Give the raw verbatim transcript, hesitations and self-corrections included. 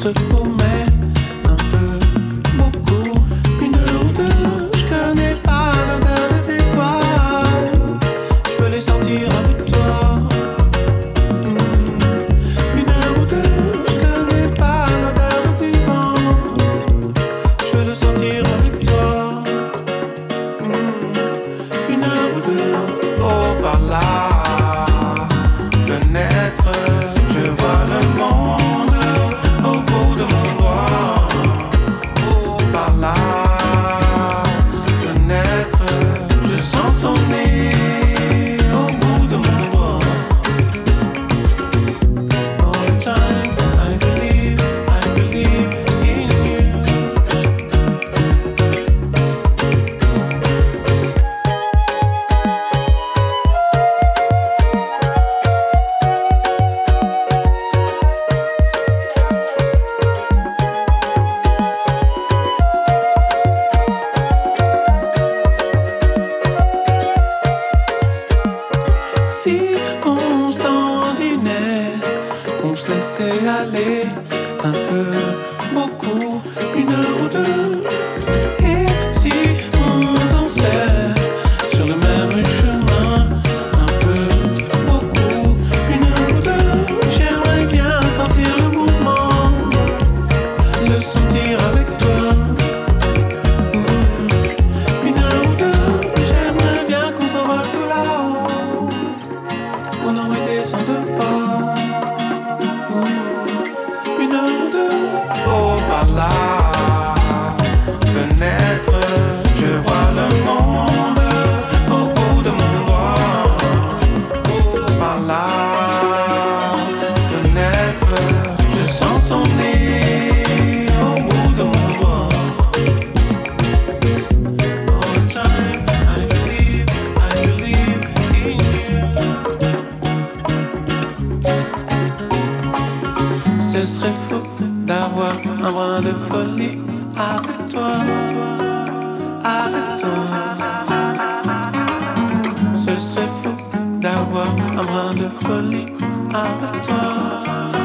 se promet un peu, beaucoup, une heure ou deux. Je connais pas l'odeur des étoiles, je veux les sentir avec toi. Mmh. Une heure ou deux, je connais pas l'odeur du vent, je veux le sentir avec toi. Mmh. Une heure ou deux, oh par là, fenêtre, je vois le monde au bout de mon doigt. Oh par là, fenêtre, je sens ton nez au bout de mon doigt. All the time, I believe, I believe in you. Si on se dandinait, qu'on se laissait aller un peu, beaucoup, une heure ou deux. Et si on dansait sur le même chemin, un peu, beaucoup, une heure ou deux. J'aimerais bien sentir le mouvement, le sentir avec toi. Mmh. Une heure ou deux, j'aimerais bien qu'on s'envole tout là-haut, qu'on en redescende pas. Mmh. Une heure ou deux, oh par là, fenêtre, je vois le monde au bout de mon doigt. Oh par là, fenêtre, je sens ton nez au bout de mon doigt. All the time, I believe, I believe in you. Ce serait fou d'avoir un brin de folie avec toi, avec toi. Ce serait fou d'avoir un brin de folie avec toi.